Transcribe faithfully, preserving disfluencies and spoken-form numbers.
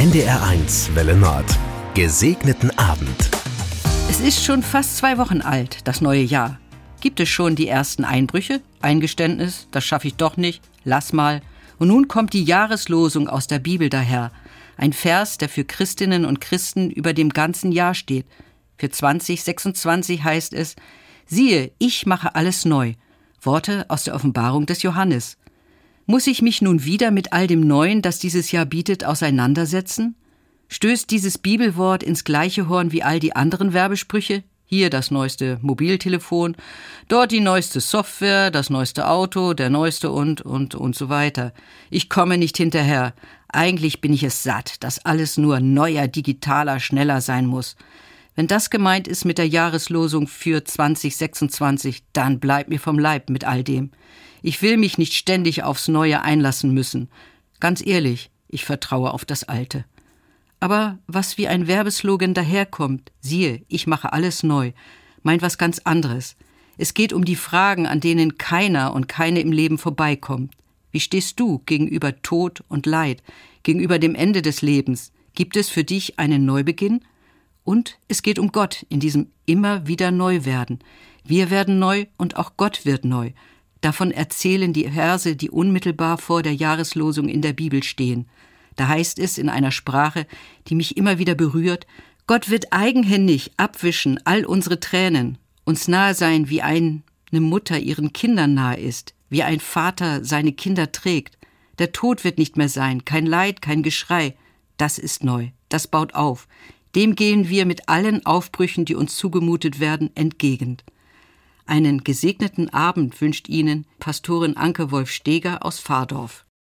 N D R eins Welle Nord. Gesegneten Abend. Es ist schon fast zwei Wochen alt, das neue Jahr. Gibt es schon die ersten Einbrüche? Eingeständnis, das schaffe ich doch nicht, lass mal. Und nun kommt die Jahreslosung aus der Bibel daher. Ein Vers, der für Christinnen und Christen über dem ganzen Jahr steht. Für zwanzig sechsundzwanzig heißt es: Siehe, ich mache alles neu. Worte aus der Offenbarung des Johannes. Muss ich mich nun wieder mit all dem Neuen, das dieses Jahr bietet, auseinandersetzen? Stößt dieses Bibelwort ins gleiche Horn wie all die anderen Werbesprüche? Hier das neueste Mobiltelefon, dort die neueste Software, das neueste Auto, der neueste und, und, und so weiter. Ich komme nicht hinterher. Eigentlich bin ich es satt, dass alles nur neuer, digitaler, schneller sein muss. Wenn das gemeint ist mit der Jahreslosung für zwanzig sechsundzwanzig, dann bleibt mir vom Leib mit all dem. Ich will mich nicht ständig aufs Neue einlassen müssen. Ganz ehrlich, ich vertraue auf das Alte. Aber was wie ein Werbeslogan daherkommt, siehe, ich mache alles neu, meint was ganz anderes. Es geht um die Fragen, an denen keiner und keine im Leben vorbeikommt. Wie stehst du gegenüber Tod und Leid, gegenüber dem Ende des Lebens? Gibt es für dich einen Neubeginn? Und es geht um Gott in diesem immer wieder Neuwerden. Wir werden neu und auch Gott wird neu. Davon erzählen die Verse, die unmittelbar vor der Jahreslosung in der Bibel stehen. Da heißt es in einer Sprache, die mich immer wieder berührt: Gott wird eigenhändig abwischen all unsere Tränen, uns nahe sein, wie eine Mutter ihren Kindern nahe ist, wie ein Vater seine Kinder trägt. Der Tod wird nicht mehr sein, kein Leid, kein Geschrei. Das ist neu, das baut auf. Dem gehen wir mit allen Aufbrüchen, die uns zugemutet werden, entgegen. Einen gesegneten Abend wünscht Ihnen Pastorin Anke Wolf-Steger aus Pfarrdorf.